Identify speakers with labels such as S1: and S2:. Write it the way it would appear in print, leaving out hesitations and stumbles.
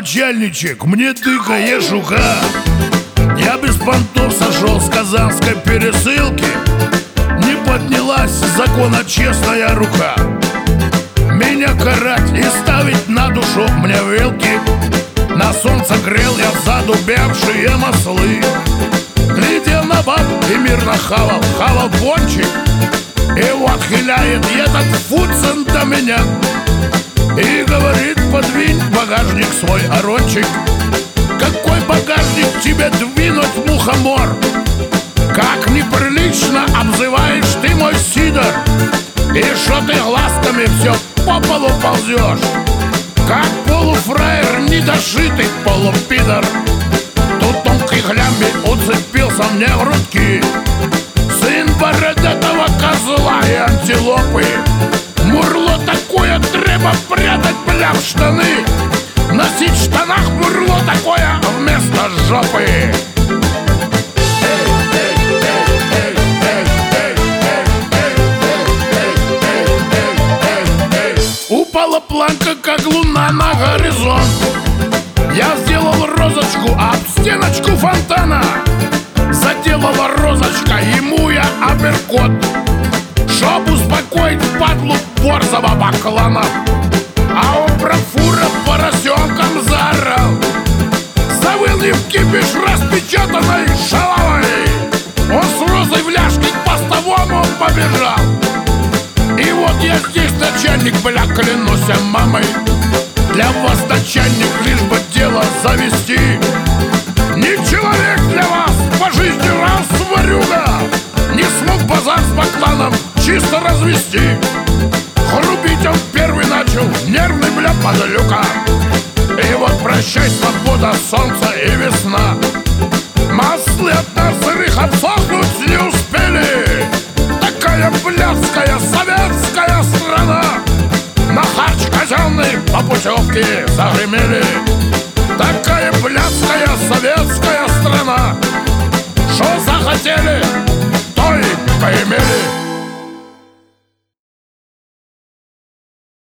S1: начальничек, мне тыкаешь жука. Я без понтов сошел с казанской пересылки. Не поднялась закона честная рука. Меня карать и ставить на душу мне вилки. На солнце грел я задубевшие маслы. Глядел на баб и мирно хавал пончик. И вот хиляет этот фуцин до меня и говорит: подвинь в багажник свой орончик. Какой багажник тебе двинуть, мухомор? Как неприлично обзываешь ты мой сидор. И шо ты глазками все по полу ползешь, как полуфраер недошитый полупидор. Тут тонкий глямби уцепился мне в грудки. Сын бородатого козла и антилопы. Мурло такое треба прятать, бля, в штаны. Носить в штанах мурло такое вместо жопы. Упала планка, как луна на горизонт. Я сделал розочку об стеночку фонтана. Заделала розочка ему я апперкот, чтоб успокоить падлу борзого баклана. А он про фура поросенком заорал. Завыл не в кипиш распечатанной шалавой. Он с розой в ляжке к постовому побежал. И вот я здесь, начальник, бля, клянусь мамой. Для вас, начальник, лишь бы дело завести. Не человек для вас, по жизни раз ворюга. Не смог базар с бакланом чисто развести. Грубить он первый начал, нервный, бля, подлюка. И вот прощай, свобода, солнце и весна. Маслы от нас сырых обсохнуть не успели. Такая блядская советская страна. На харч казенный по путевке загремели. Такая блядская советская страна. Шо захотели, то и поимели.